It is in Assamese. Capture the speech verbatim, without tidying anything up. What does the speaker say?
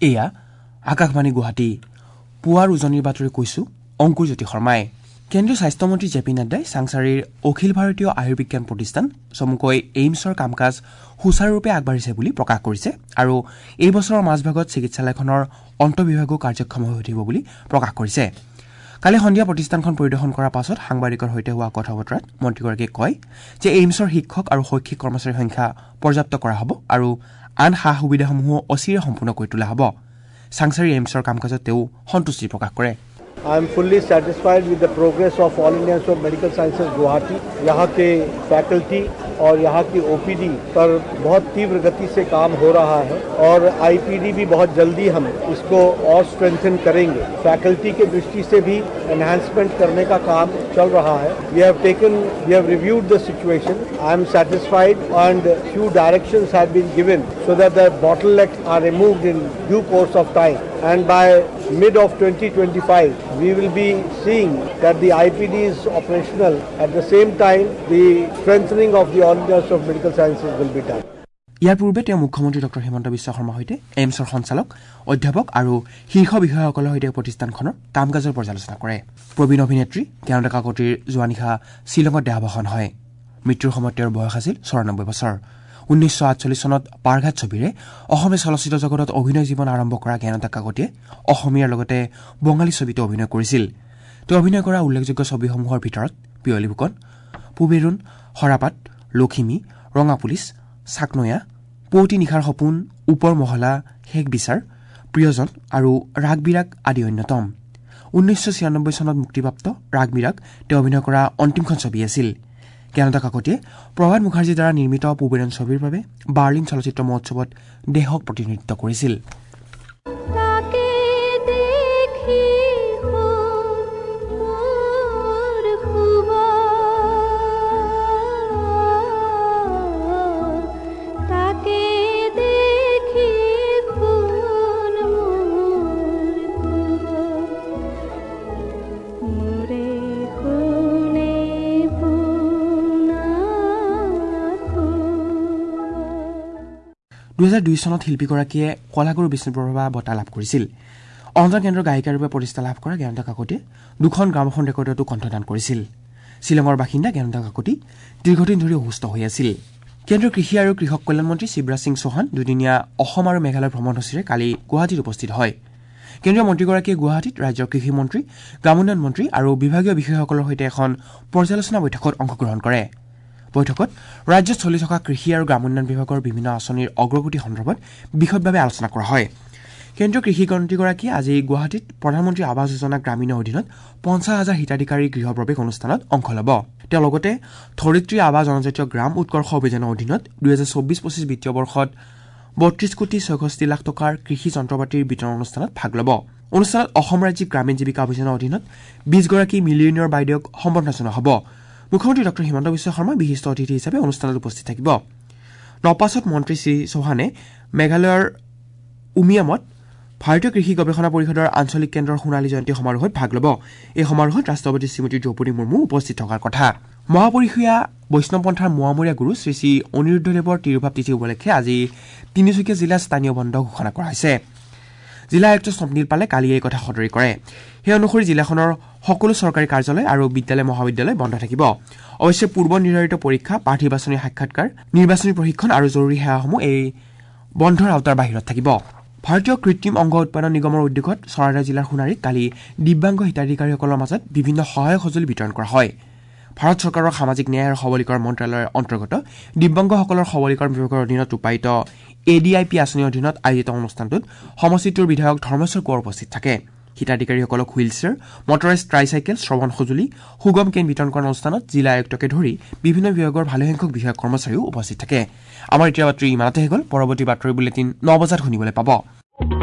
এয়া আকাশবাণী গুৱাহাটী পুৱাৰ উজনিৰ বাতৰি কৈছো অংকুৰ জ্যোতি শৰ্মাই। কেন্দ্ৰীয় স্বাস্থ্যমন্ত্ৰী জে পি নাড্ডাই চাংচাৰীৰ অখিল ভাৰতীয় আয়ুৰ্বিজ্ঞান প্ৰতিষ্ঠান চমুকৈ এইমছৰ কাম কাজ সুচাৰুৰূপে আগবাঢ়িছে বুলি প্ৰকাশ কৰিছে আৰু এই বছৰৰ মাজভাগত চিকিৎসালয়খনৰ অন্তঃবিভাগো কাৰ্যক্ষম হৈ উঠিব বুলি প্ৰকাশ কৰিছে। কালি সন্ধিয়া প্ৰতিষ্ঠানখন পৰিদৰ্শন কৰাৰ পাছত সাংবাদিকৰ সৈতে হোৱা কথা বতৰাত মন্ত্ৰীগৰাকীয়ে কয় যে এইমছৰ শিক্ষক আৰু শৈক্ষিক কৰ্মচাৰীৰ সংখ্যা পৰ্যাপ্ত কৰা হ'ব আৰু আন সা সুবিধাসমূহো অচিৰে সম্পূৰ্ণ কৰি তোলা হ'ব। চাংচাৰী এইমছৰ কাম কাজত তেওঁ সন্তুষ্টি প্ৰকাশ কৰে। I am fully satisfied with the progress of All India Institute of Medical Sciences Guwahati. यहाँ के फैकल्टी और यहाँ की O P D पर बहुत तीव्र गति से काम हो रहा है और I P D भी बहुत जल्दी हम इसको और स्ट्रेंथन करेंगे। फैकल्टी के दृष्टि से भी एनहांसमेंट करने का काम चल रहा है। We have taken, we have reviewed the situation. I am satisfied and few directions have been given so that the bottlenecks are removed in due course of time. And by mid of twenty twenty-five, we will be seeing that the I P D is operational. At the same time, the strengthening of the All India Institute of Medical Sciences will be done. ইয়াৰ পূৰ্বে তেওঁ মুখ্যমন্ত্ৰী ডক্টৰ হিমন্ত বিশ্ব শৰ্মাৰ সৈতে এইমছৰ সঞ্চালক অধ্যাপক আৰু শীৰ্ষ বিষয়াসকলৰ সৈতে প্ৰতিষ্ঠানখনৰ কাম কাজৰ পৰ্যালোচনা কৰে। প্ৰবীণ অভিনেত্ৰী জ্ঞানদা কাকতিৰ যোৱা নিশা শ্বিলঙত দেহাৱসান হয়। মৃত্যুৰ সময়ত তেওঁৰ বয়স আছিল চৌৰানব্বৈ বছৰ। ঊনৈছশ আঠচল্লিছ চনত পাৰঘাট ছবিৰে অসমীয়া চলচ্চিত্ৰ জগতত অভিনয় জীৱন আৰম্ভ কৰা জ্ঞানদা কাকতিয়ে অসমীয়াৰ লগতে বঙালী ছবিতো অভিনয় কৰিছিল। তেওঁ অভিনয় কৰা উল্লেখযোগ্য ছবিসমূহৰ ভিতৰত পিয়লি ফুকন, পুবেৰুণ, সৰাপাত, লখিমী, ৰঙা পুলিচ, চাকনৈয়া, পুৱতি নিশাৰ সপোন, ওপৰ মহলা, শেষ বিচাৰ, প্ৰিয়জন আৰু ৰাগ বিৰাগ আদি অন্যতম। ঊনৈছশ ছিয়ানব্বৈ চনত মুক্তিপ্ৰাপ্ত ৰাগ বিৰাগ তেওঁ অভিনয় কৰা অন্তিমখন ছবি আছিল। জ্ঞানদা কাকতিয়ে প্ৰভাত মুখাৰ্জীৰ দ্বাৰা নিৰ্মিত পুবেৰুণ ছবিৰ বাবে বাৰ্লিন চলচ্চিত্ৰ মহোৎসৱত দেশক প্ৰতিনিধিত্ব কৰিছিল। দুহেজাৰ দুই চনত শিল্পীগৰাকীয়ে কলাগুৰু বিষ্ণুপ্ৰভা বঁটা লাভ কৰিছিল। অন্ধ্ৰ কেন্দ্ৰৰ গায়িকাৰূপে প্ৰতিষ্ঠা লাভ কৰা জ্ঞানদা কাকতিয়ে দুখন গ্ৰামোফোন ৰেকৰ্ডতো কণ্ঠদান কৰিছিল। শ্বিলঙৰ বাসিন্দা জ্ঞানদা কাকতি দীৰ্ঘদিন ধৰি অসুস্থ হৈ আছিল। কেন্দ্ৰীয় কৃষি আৰু কৃষক কল্যাণ মন্ত্ৰী শিৱৰাজ সিং চৌহান দুদিনীয়া অসম আৰু মেঘালয় ভ্ৰমণসূচীৰে কালি গুৱাহাটীত উপস্থিত হয়। কেন্দ্ৰীয় মন্ত্ৰীগৰাকীয়ে গুৱাহাটীত ৰাজ্যৰ কৃষি মন্ত্ৰী, গ্ৰামোন্নয়ন মন্ত্ৰী আৰু বিভাগীয় বিষয়াসকলৰ সৈতে এখন পৰ্যালোচনা বৈঠকত অংশগ্ৰহণ কৰে। বৈঠকত ৰাজ্যত চলি থকা কৃষি আৰু গ্ৰামোন্নয়ন বিভাগৰ বিভিন্ন আঁচনিৰ অগ্ৰগতি সন্দৰ্ভত বিশদভাৱে আলোচনা কৰা হয়। কেন্দ্ৰীয় কৃষি মন্ত্ৰীগৰাকীয়ে আজি গুৱাহাটীত প্ৰধানমন্ত্ৰী আৱাস যোজনা গ্ৰামীণৰ অধীনত পঞ্চাছ হাজাৰ হিতাধিকাৰীৰ গৃহ প্ৰৱেশ অনুষ্ঠানত অংশ ল'ব। তেওঁ লগতে ধৰিত্ৰী আৱাস জনজাতীয় গ্ৰাম উৎকৰ্ষ অভিযানৰ অধীনত দুহেজাৰ চৌবিছ পঁচিছ বিত্তীয় বৰ্ষত বত্ৰিশ কোটি ছয়ষষ্ঠি লাখ টকাৰ কৃষি যন্ত্ৰপাতিৰ বিতৰণ অনুষ্ঠানত ভাগ ল'ব। অনুষ্ঠানত অসম ৰাজ্যিক গ্ৰামীণ জীৱিকা অভিযানৰ অধীনত বিশগৰাকী মিলিয়নিয়ৰ বাইদেউক সম্বৰ্ধনা জনোৱা হ'ব। মুখ্যমন্ত্ৰী ডক্টৰ হিমন্ত বিশ্ব শৰ্মা বিশিষ্ট অতিথি হিচাপে অনুষ্ঠানত উপস্থিত থাকিব। নপাছত মন্ত্ৰী শ্ৰী চৌহানে মেঘালয়ৰ উমিয়ামত ভাৰতীয় কৃষি গৱেষণা পৰিষদৰ আঞ্চলিক কেন্দ্ৰৰ সোণালী জয়ন্তী সমাৰোহত ভাগ ল'ব। এই সমাৰোহত ৰাষ্ট্ৰপতি শ্ৰীমতী দ্ৰৌপদী মুৰ্মু উপস্থিত থকাৰ কথা। মহাপৰিষীয়া বৈষ্ণৱ পন্থাৰ মোৱামৰীয়া গুৰু শ্ৰী শ্ৰী অনিৰুদ্ধদেৱৰ তিৰুভাৱ তিথি উপলক্ষে আজি তিনিচুকীয়া জিলাত স্থানীয় বন্ধ ঘোষণা কৰা হৈছে। জিলা আয়ুক্ত স্বপ্নীল পালে কালি এই কথা সদৰি কৰে। সেই অনুসৰি জিলাখনৰ সকলো চৰকাৰী কাৰ্যালয় আৰু বিদ্যালয় মহাবিদ্যালয় বন্ধ থাকিব। অৱশ্যে পূৰ্ব নিৰ্ধাৰিত পৰীক্ষা, প্ৰাৰ্থী বাছনি সাক্ষাৎকাৰ, নিৰ্বাচনী প্ৰশিক্ষণ আৰু জৰুৰী সেৱাসমূহ এই বন্ধৰ আওতাৰ বাহিৰত থাকিব। ভাৰতীয় কৃত্ৰিম অংগ উৎপাদন নিগমৰ উদ্যোগত চৰাইদেউ জিলাৰ সোণাৰীত কালি দিব্যাংগ হিতাধিকাৰীসকলৰ মাজত বিভিন্ন সহায়ক সঁজুলি বিতৰণ কৰা হয়। ভাৰত চৰকাৰৰ সামাজিক ন্যায় আৰু সবলীকৰণ মন্ত্ৰালয়ৰ অন্তৰ্গত দিব্যাংগসকলৰ সবলীকৰণ বিভাগৰ অধীনত ৰূপায়িত এ ডি আই পি আঁচনিৰ অধীনত আয়োজিত অনুষ্ঠানটোত সমষ্টিটোৰ বিধায়ক ধৰ্মেশ্বৰ কোঁৱৰ উপস্থিত থাকে। হিতাধিকাৰীসকলক হুইল চেয়াৰ, মটৰাইজ ট্ৰাইচাইকেল, শ্ৰৱণ সঁজুলি, সুগম কেন বিতৰণ কৰা অনুষ্ঠানত জিলা আয়ুক্তকে ধৰি বিভিন্ন বিভাগৰ ভালেসংখ্যক বিষয়া কৰ্মচাৰীও উপস্থিত থাকে। আমাৰ এতিয়া বাতৰি ইমানতে হৈ গ'ল। পৰৱৰ্তী বাতৰি বুলেটিন ন বজাত শুনিবলৈ পাব।